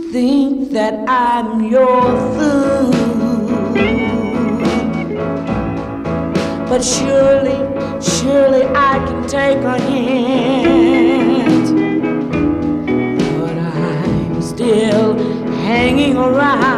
think that I'm your food, but surely I can take a hint. But I'm still hanging around.